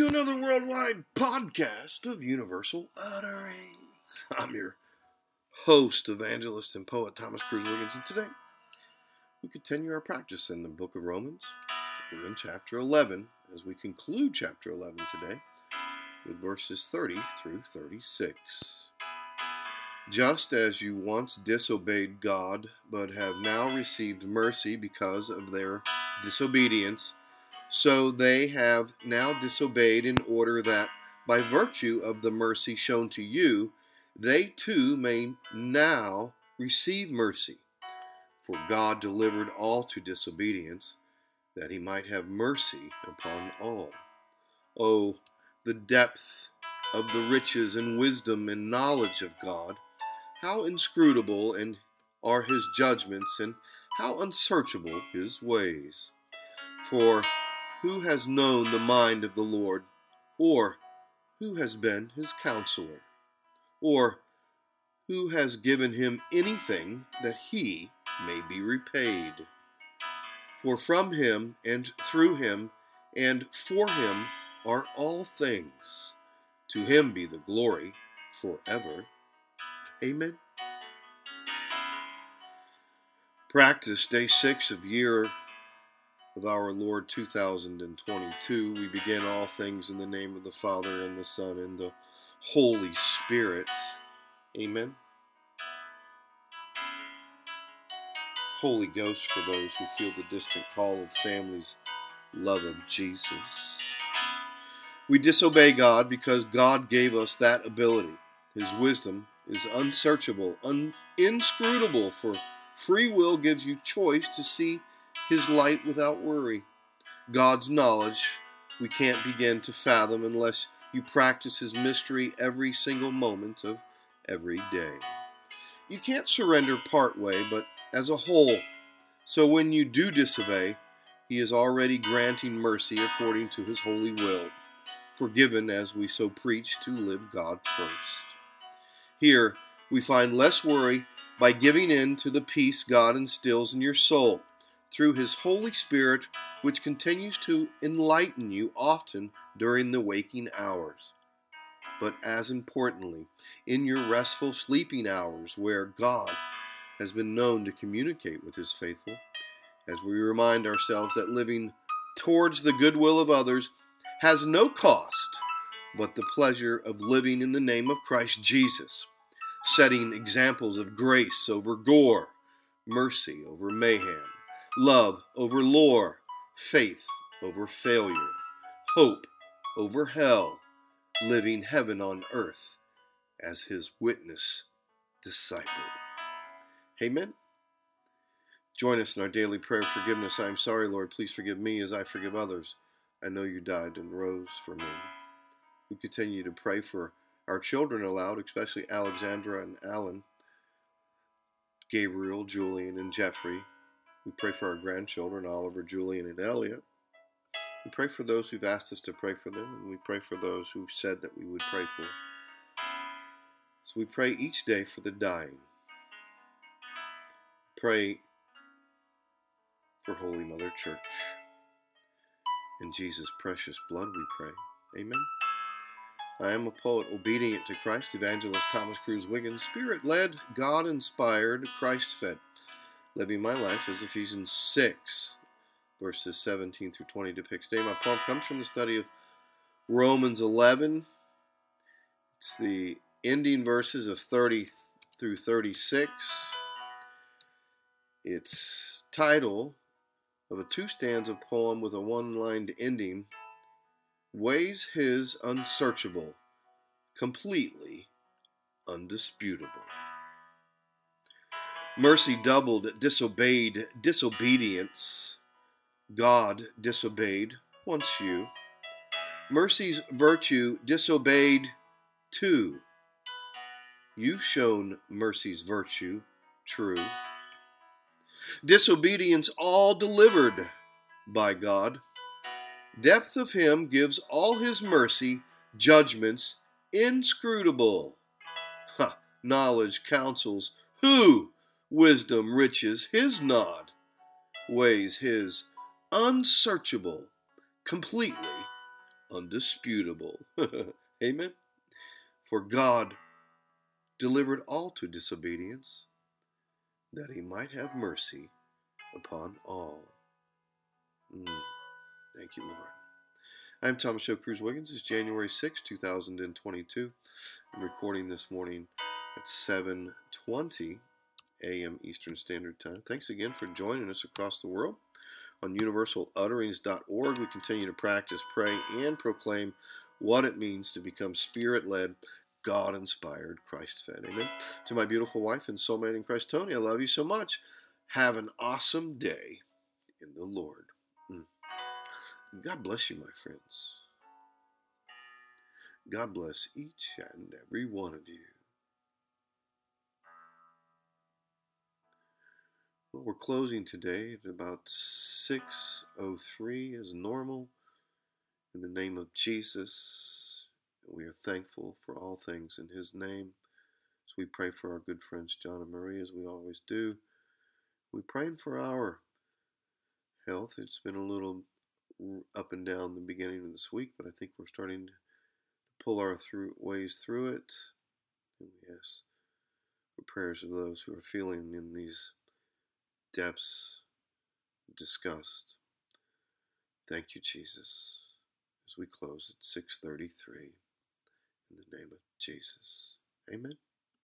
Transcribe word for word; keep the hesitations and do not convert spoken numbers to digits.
to another worldwide podcast of Universal Utterings. I'm your host, evangelist, and poet Thomas Cruz Wiggins, and today we continue our practice in the book of Romans. We're in chapter eleven as we conclude chapter eleven today with verses thirty through thirty-six. Just as you once disobeyed God, but have now received mercy because of their disobedience, so they have now disobeyed in order that, by virtue of the mercy shown to you, they too may now receive mercy. For God delivered all to disobedience, that he might have mercy upon all. Oh, the depth of the riches and wisdom and knowledge of God! How inscrutable and are his judgments, and how unsearchable his ways! For who has known the mind of the Lord, or who has been his counselor, or who has given him anything that he may be repaid? For from him, and through him, and for him are all things. To him be the glory forever. Amen. Practice day six of year of our Lord two thousand twenty-two. We begin all things in the name of the Father, and the Son, and the Holy Spirit. Amen. Holy Ghost for those who feel the distant call of family's love of Jesus. We disobey God because God gave us that ability. His wisdom is unsearchable, un- inscrutable, for free will gives you choice to see his light without worry. God's knowledge we can't begin to fathom unless you practice his mystery every single moment of every day. You can't surrender part way, but as a whole. So when you do disobey, he is already granting mercy according to his holy will, forgiven as we so preach to live God first. Here we find less worry by giving in to the peace God instills in your soul through his Holy Spirit, which continues to enlighten you often during the waking hours. But as importantly, in your restful sleeping hours, where God has been known to communicate with his faithful, as we remind ourselves that living towards the goodwill of others has no cost but the pleasure of living in the name of Christ Jesus, setting examples of grace over gore, mercy over mayhem, love over lore, faith over failure, hope over hell, living heaven on earth as his witness disciple. Amen. Join us in our daily prayer of forgiveness. I am sorry, Lord, please forgive me as I forgive others. I know you died and rose for me. We continue to pray for our children aloud, especially Alexandra and Alan, Gabriel, Julian, and Jeffrey. We pray for our grandchildren, Oliver, Julian, and Elliot. We pray for those who've asked us to pray for them, and we pray for those who've said that we would pray for. So we pray each day for the dying. Pray for Holy Mother Church. In Jesus' precious blood we pray. Amen. I am a poet obedient to Christ, evangelist Thomas Cruz Wiggins, spirit-led, God-inspired, Christ-fed, living my life as Ephesians six, verses seventeen through twenty depicts. Today my poem comes from the study of Romans eleven. It's the ending verses of thirty through thirty-six. It's title of a two-stanza poem with a one-lined ending, Ways his unsearchable, completely undisputable. Mercy doubled, disobeyed, disobedience. God disobeyed, once you. Mercy's virtue disobeyed, too. You've shown mercy's virtue, true. Disobedience all delivered by God. Depth of him gives all his mercy, judgments inscrutable. Ha, knowledge counsels who? Wisdom, riches, his nod. Ways his unsearchable, completely undisputable. Amen. For God delivered all to disobedience, that he might have mercy upon all. Mm. Thank you, Lord. I'm Thomas Show Cruz Wiggins. It's January sixth, two thousand twenty-two. I'm recording this morning at seven twenty a.m. Eastern Standard Time. Thanks again for joining us across the world. On universal utterings dot org, we continue to practice, pray, and proclaim what it means to become Spirit-led, God-inspired, Christ-fed. Amen. To my beautiful wife and soulmate in Christ, Tony, I love you so much. Have an awesome day in the Lord. Mm. God bless you, my friends. God bless each and every one of you. Well, we're closing today at about six oh three as normal. In the name of Jesus, we are thankful for all things in his name. So we pray for our good friends John and Marie, as we always do. We're praying for our health. It's been a little up and down the beginning of this week, but I think we're starting to pull our through, ways through it. And we ask for prayers of those who are feeling in these depths discussed. Thank you, Jesus, as we close at six thirty-three in the name of Jesus. Amen.